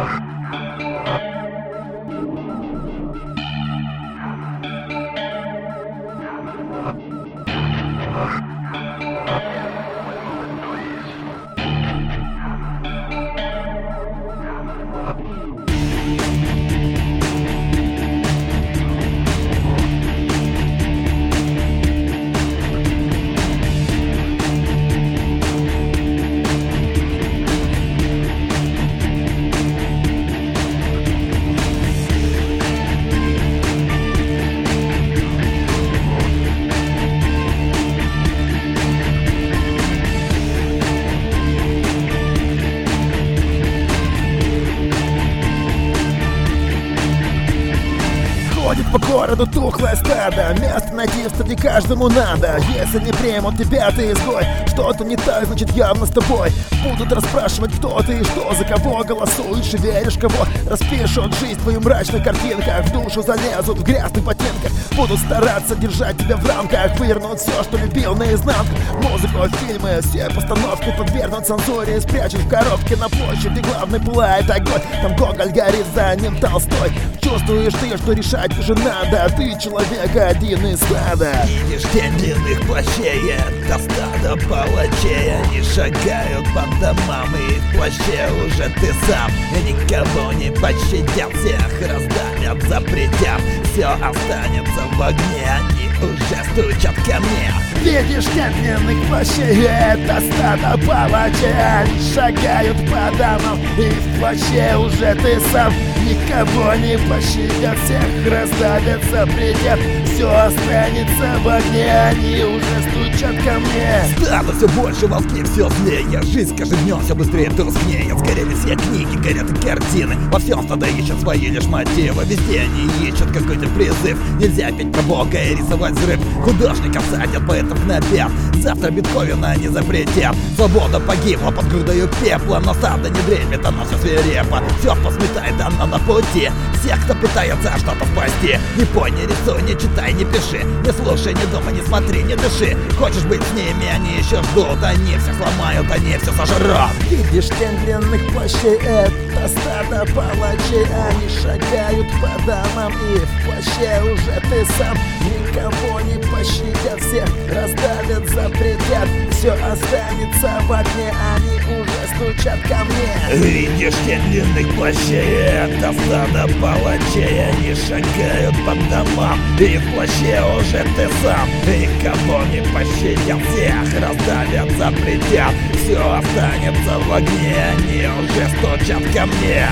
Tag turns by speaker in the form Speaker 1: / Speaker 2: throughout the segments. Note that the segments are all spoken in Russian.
Speaker 1: Ходит по городу тухлое стадо, место найти в стаде каждому надо. Если не примут тебя, ты изгой. Что-то не так, значит явно с тобой. Будут расспрашивать, кто ты и что, за кого голосуешь и веришь, кого распишут жизнь твою мрачных картинках. В душу залезут в грязных ботинках, будут стараться держать тебя в рамках, вывернут все, что любил наизнанку. Музыку, фильмы, все постановки подвергнут цензуре и спрячут в коробке на площади главный пылает огонь. Там Гоголь горит, за ним Толстой. Чувствуешь ты, что решать уже надо, ты человек один из стада.
Speaker 2: Видишь тень длинных плащей, это стадо палачей. Они шагают по домам, и в плаще уже ты сам. И никого не пощадят, всех раздавят, запретят. Все останется в огне, они уже стучат ко мне.
Speaker 1: Видишь тень длинных плащей, это стадо палачей. Они шагают по домам, и в плаще уже ты сам. Никого не пощадят, всех раздавят, запретят. Все останется в огне, они уже стучат ко мне.
Speaker 2: Стадо все больше, волки все злее. Жизнь каждым днем все быстрее тускнее. Сгорели все книги, горят и картины. Во всем стадо ищут свои лишь мотивы. Везде они ищут какой-то призыв. Нельзя петь про Бога и рисовать взрыв. Художников садят, поэтов на пят. Завтра Бетховена не запретят. Свобода погибла под грудою пепла. Но стадо не дремит, оно все свирепо. Все посметает, оно на пути. Всех, кто пытается что-то спасти. Не пой, не рисуй, не читай, не пиши. Не слушай, не думай, не смотри, не дыши. Хочешь быть с ними, они еще ждут. Они все сломают, они все сожрут.
Speaker 1: Видишь тень длинных плащей, это стадо палачей. Они шагают по домам, и в плаще уже ты сам. Никого не пощадят, всех раздавят, запретят. Все останется в огне, они уже стучат ко мне.
Speaker 2: Видишь тень длинных плащей, это стадо палачей. Они шагают по домам, и в плаще уже ты сам. Никого не пощадят, всех раздавят, запретят. Все останется в огне, они уже стучат ко мне.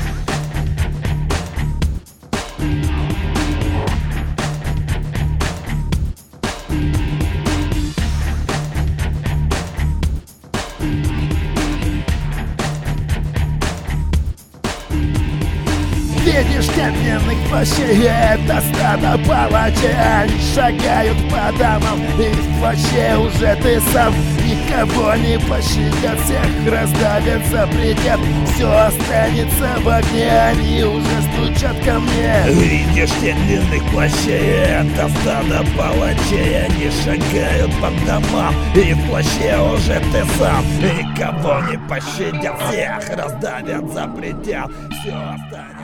Speaker 1: Видишь тень длинных плащей, это стадо палачей. Они шагают по домам, и в плаще уже ты сам. Никого не пощадят, всех раздавят, запретят. Все останется в огне, они уже стучат ко мне.
Speaker 2: Видишь тень длинных плащей, это стадо палачей. Они шагают по домам, и в плаще уже ты сам. Никого не пощадят, всех раздавят, запретят. Все останется.